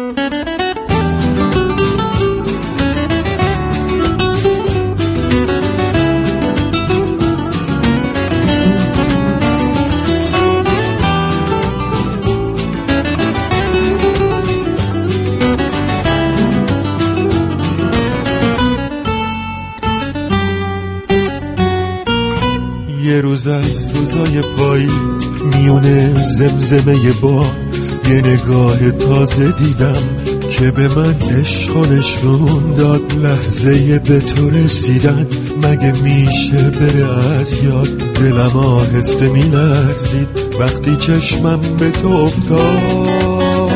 یه روز از روزای پاییز میونه زمزمه باد یه نگاه تازه دیدم که به من عشق و نشون داد. لحظه به تو رسیدن مگه میشه بره از یاد؟ دلم آهسته میلرزید وقتی چشمم به تو افتاد.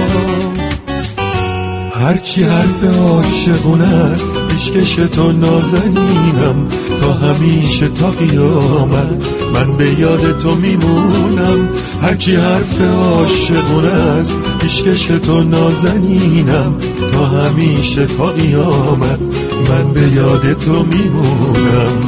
هرچی حرف عاشقونه است پیشکش تو نازنینم، تا همیشه تا قیامت من به یاد تو میمونم. هرچی حرف عاشقونه است پیشکش تو نازنینم، تا همیشه تا قیامت من به یاد تو میمونم.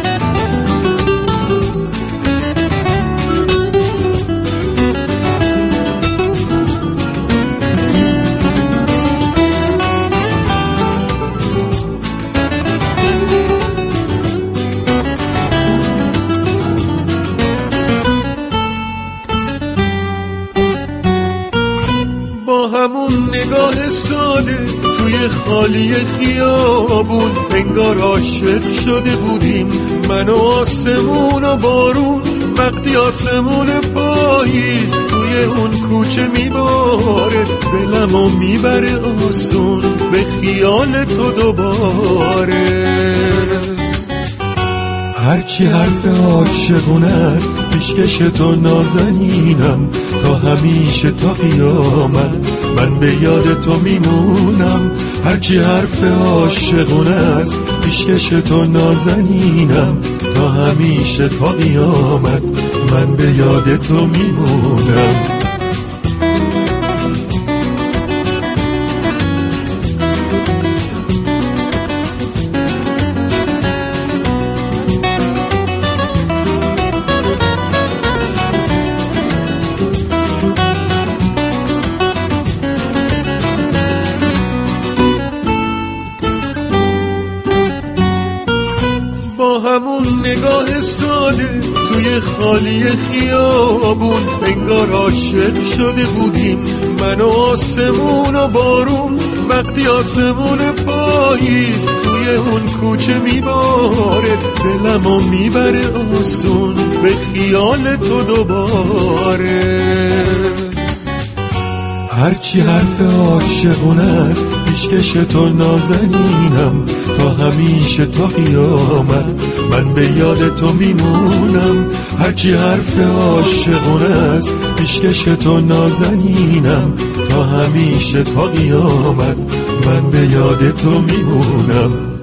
همون نگاه ساده توی خالی خیابون انگار عاشق شده بودیم من و آسمون و بارون. وقتی آسمون پاییز توی اون کوچه میباره دلمو میبره آسون به خیال تو دوباره. هرچی حرف عاشقونه است پیشکش تو نازنینم، تا همیشه تا قیامت من به یاد تو میمونم. هرچی حرف عاشقونه است پیشکش تو نازنینم، تا همیشه تا قیامت من به یاد تو میمونم. همون نگاه ساده توی خالی خیابون انگار عاشق شده بودیم من و آسمون و بارون. وقتی آسمون پاییز توی اون کوچه میباره دلمو میبره آسون به خیال تو دوباره. هرچی حرف عاشقونه است پیشکش تو نازنینم، تا همیشه تا قیامت من به یاد تو میمونم. هرچی حرف عاشقونه است پیشکش تو نازنینم، تا همیشه تا قیامت من به یاد تو میمونم.